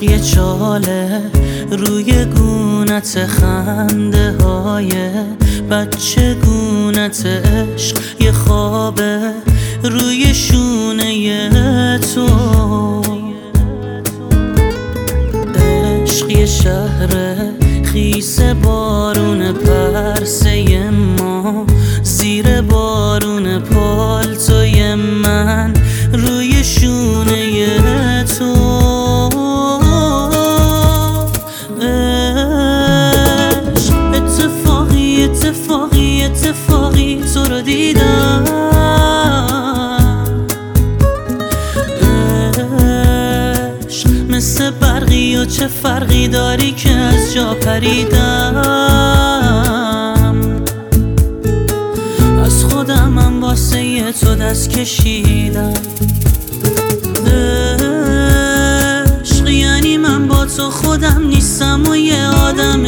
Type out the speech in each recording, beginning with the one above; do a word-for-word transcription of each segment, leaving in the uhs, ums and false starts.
یه چاله روی گونت، خنده های بچه گونت، عشق یه خوابه روی شونه تو، عشق یه شهر خیس بارون، پرسه ما زیر بارون، پالتوی من روی شونه تو، عشق اتفاقی اتفاقی اتفاقی تو رو دیدم، عشق مثل برقی و چه فرقی داری که از جا پریدم، از خودمم واسه یه تو دست کشیدم، عشق یعنی من با تو خودم نیستم و یه آدم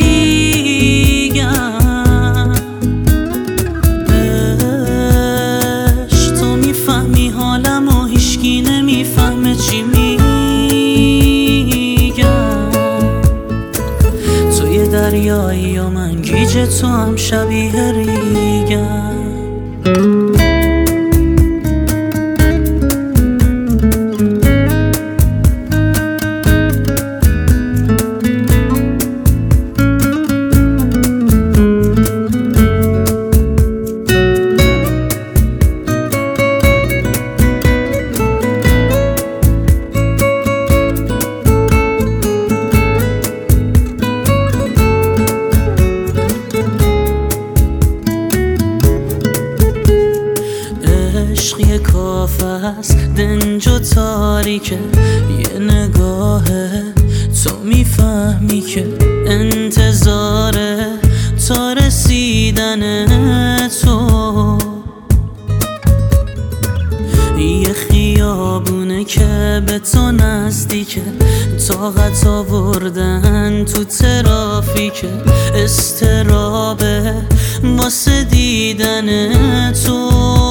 دیگم، عشق تو میفهمی حالم و هیچکی نمیفهمه چی میگم، تو یه دریایی و من گیج تو هم شبیه ریگم. عشق یه کافه است دنج و تاریکه، یه نگاهه تو میفهمی که انتظاره تا رسیدن تو، یه خیابونه که به تو نزدیکه، طاقت آوردن تو ترافیکه، استرابه واسه دیدن تو،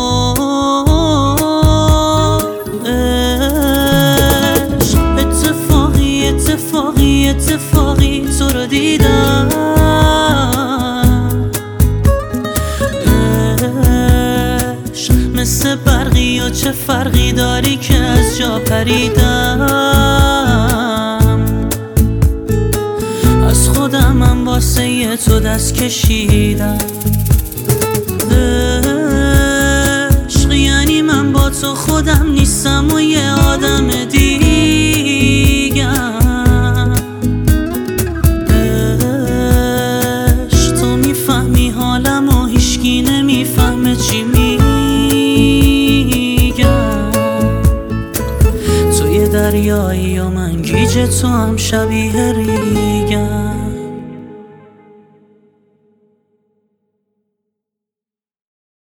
اتفاقی اتفاقی اتفاقی تو رو دیدم، عشق مثل برقی و چه فرقی داری که از جا پریدم، از خودمم واسه یه تو دست کشیدم، عشق یعنی من با تو خودم نیستم و یه آدم دیگم، عشق تو میفهمی حالم و هیچکی نمیفهمه چی میگم، تو یه دریایی و من گیج تو هم شبیه ریگم.